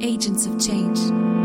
agents of change.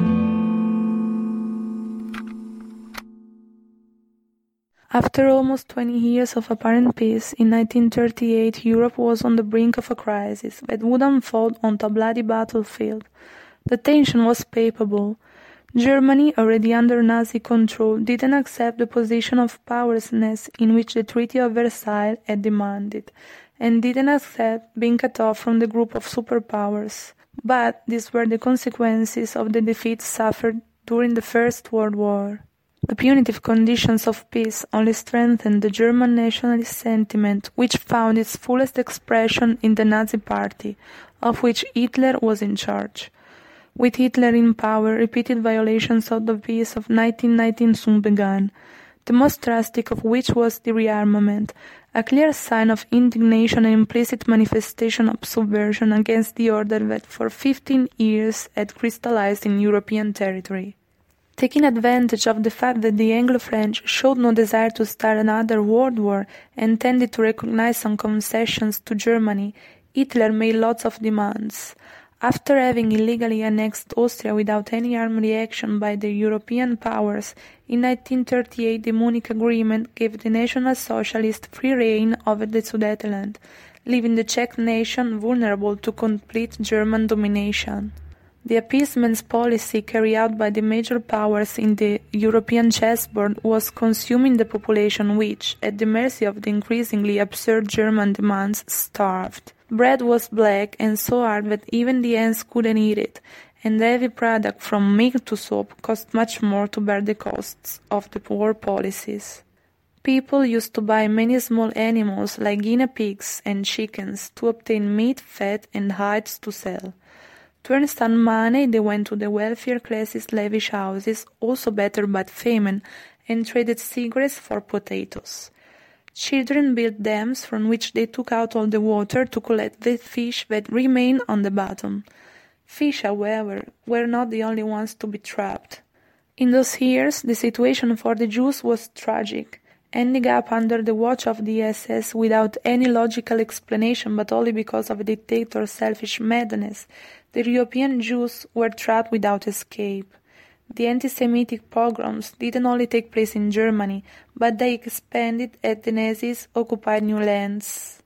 After almost 20 years of apparent peace, in 1938 Europe was on the brink of a crisis that would unfold onto a bloody battlefield. The tension was palpable. Germany, already under Nazi control, didn't accept the position of powerlessness in which the Treaty of Versailles had demanded, and didn't accept being cut off from the group of superpowers. But these were the consequences of the defeat suffered during the First World War. The punitive conditions of peace only strengthened the German nationalist sentiment, which found its fullest expression in the Nazi Party, of which Hitler was in charge. With Hitler in power, repeated violations of the peace of 1919 soon began, the most drastic of which was the rearmament, a clear sign of indignation and implicit manifestation of subversion against the order that for 15 years had crystallized in European territory. Taking advantage of the fact that the Anglo-French showed no desire to start another world war and tended to recognize some concessions to Germany, Hitler made lots of demands. After having illegally annexed Austria without any armed reaction by the European powers, in 1938 the Munich Agreement gave the National Socialists free rein over the Sudetenland, leaving the Czech nation vulnerable to complete German domination. The appeasement policy carried out by the major powers in the European chessboard was consuming the population which, at the mercy of the increasingly absurd German demands, starved. Bread was black and so hard that even the ants couldn't eat it, and every product from milk to soap cost much more to bear the costs of the war policies. People used to buy many small animals like guinea pigs and chickens to obtain meat, fat and hides to sell. To earn some money, they went to the wealthier classes' lavish houses, also better but famine, and traded cigarettes for potatoes. Children built dams from which they took out all the water to collect the fish that remained on the bottom. Fish, however, were not the only ones to be trapped. In those years, the situation for the Jews was tragic. Ending up under the watch of the SS without any logical explanation but only because of a dictator's selfish madness, the European Jews were trapped without escape. The anti-Semitic pogroms didn't only take place in Germany, but they expanded as the Nazis occupied new lands.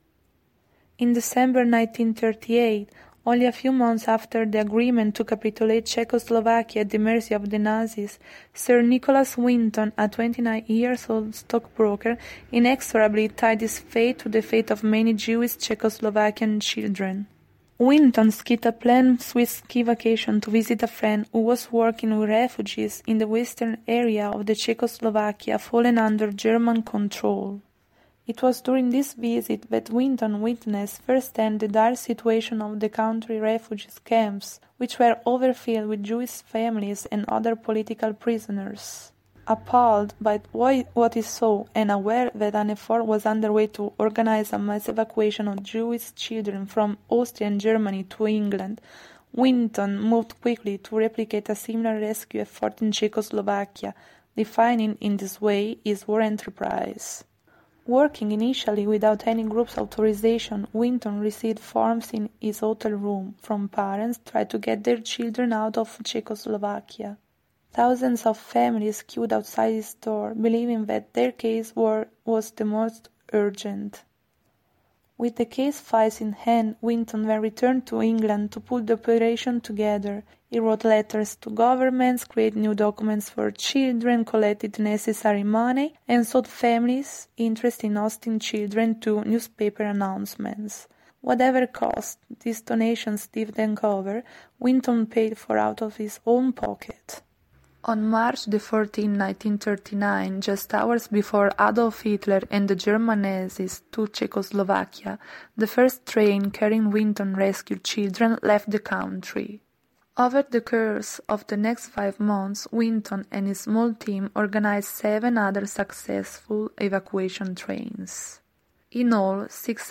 In December 1938, only a few months after the agreement to capitulate Czechoslovakia at the mercy of the Nazis, Sir Nicholas Winton, a 29-year-old stockbroker, inexorably tied his fate to the fate of many Jewish Czechoslovakian children. Winton skipped a planned Swiss ski vacation to visit a friend who was working with refugees in the western area of the Czechoslovakia fallen under German control. It was during this visit that Winton witnessed firsthand the dire situation of the country refugee camps, which were overfilled with Jewish families and other political prisoners. Appalled by what he saw and aware that an effort was underway to organize a mass evacuation of Jewish children from Austria and Germany to England, Winton moved quickly to replicate a similar rescue effort in Czechoslovakia, defining in this way his war enterprise. Working initially without any group's authorization, Winton received forms in his hotel room from parents trying to get their children out of Czechoslovakia. Thousands of families queued outside his door, believing that their case was the most urgent. With the case files in hand, Winton then returned to England to put the operation together. He wrote letters to governments, created new documents for children, collected the necessary money, and sold families' interest in hosting children to newspaper announcements. Whatever cost these donations didn't cover, Winton paid for out of his own pocket. On March 14, 1939, just hours before Adolf Hitler and the German Nazis took Czechoslovakia, the first train carrying Winton rescued children left the country. Over the course of the next 5 months, Winton and his small team organized 7 other successful evacuation trains. In all,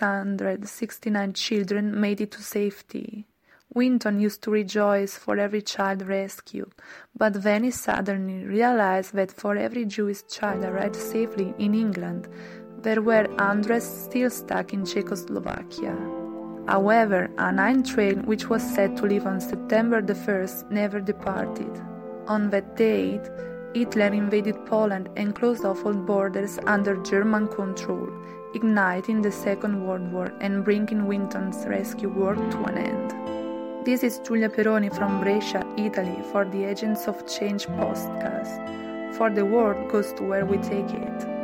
669 children made it to safety. Winton used to rejoice for every child rescued, but then he suddenly realized that for every Jewish child arrived safely in England, there were hundreds still stuck in Czechoslovakia. However, a ninth train, which was set to leave on September the 1st, never departed. On that date, Hitler invaded Poland and closed off all borders under German control, igniting the Second World War and bringing Winton's rescue work to an end. This is Giulia Peroni from Brescia, Italy, for the Agents of Change podcast. For the world goes to where we take it.